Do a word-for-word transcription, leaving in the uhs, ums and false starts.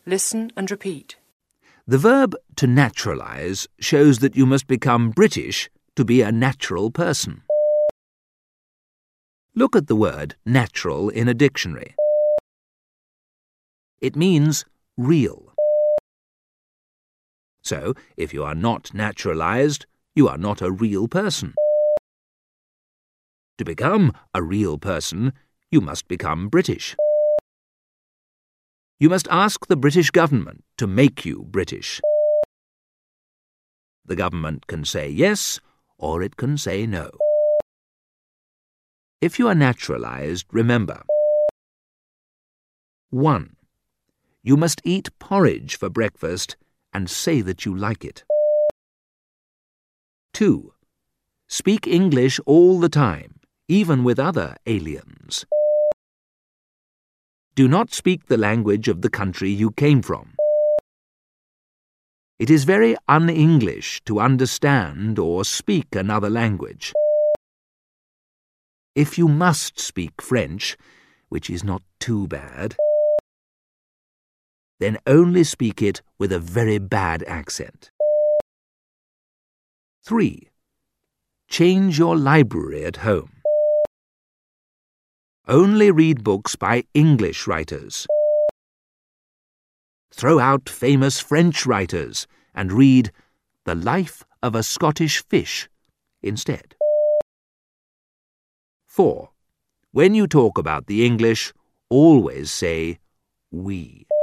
Listen and repeat. The verb to naturalise shows that you must become British to be a natural person. Look at the word natural in a dictionary. It means real. So, if you are not naturalised, you are not a real person. To become a real person, you must become British. You must ask the British government to make you British. The government can say yes, or it can say no. If you are naturalised, remember: one. You must eat porridge for breakfast and say that you like it. two. Speak English all the time, even with other aliens. Do not speak the language of the country you came from. It is very un-English to understand or speak another language. If you must speak French, which is not too bad, then only speak it with a very bad accent. three. Change your library at home. Only read books by English writers. Throw out famous French writers and read The Life of a Scottish Fish instead. four. When you talk about the English, always say we.